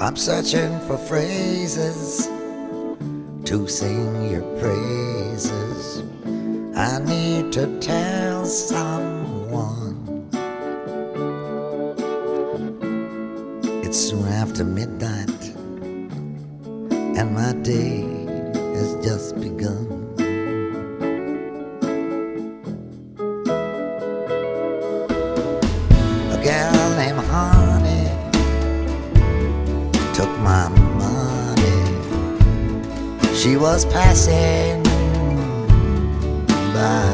I'm searching for phrases to sing your praises. I need to tell someone. It's soon after midnight, and my day has just begun. A girl named Honey took my money. She was passing by.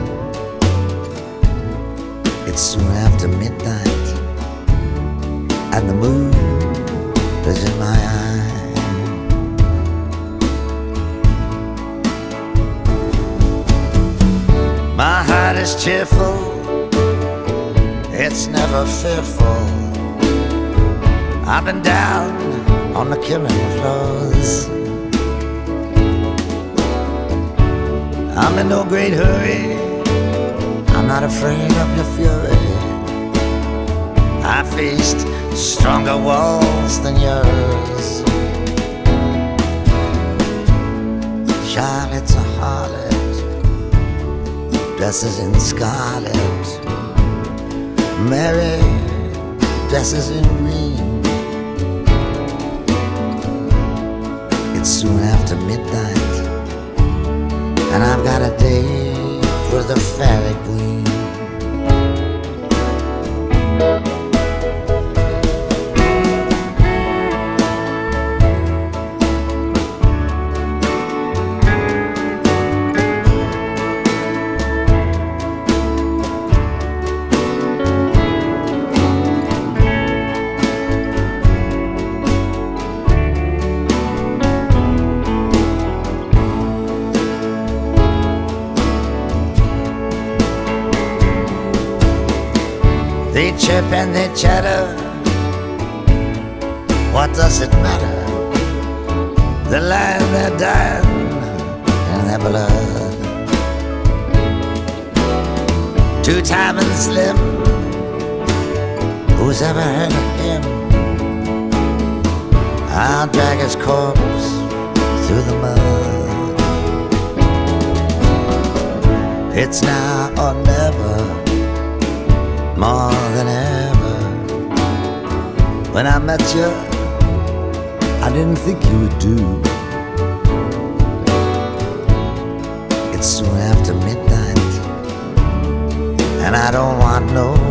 It's soon after midnight, and the moon is in my eye. My heart is cheerful, it's never fearful. I've been down on the killing floors. I'm in no great hurry, I'm not afraid of your fury. I faced stronger walls than yours. Charlotte's a harlot, dresses in scarlet. Mary dresses in green. It's soon after midnight, and I've got a date for the fairy queen. They chirp and they chatter, what does it matter? They're lying, they're dying in their blood. Two-time and slim, who's ever heard of him? I'll drag his corpse through the mud. It's now or never, more than ever. When I met you, I didn't think you would do. It's soon after midnight, and I don't want no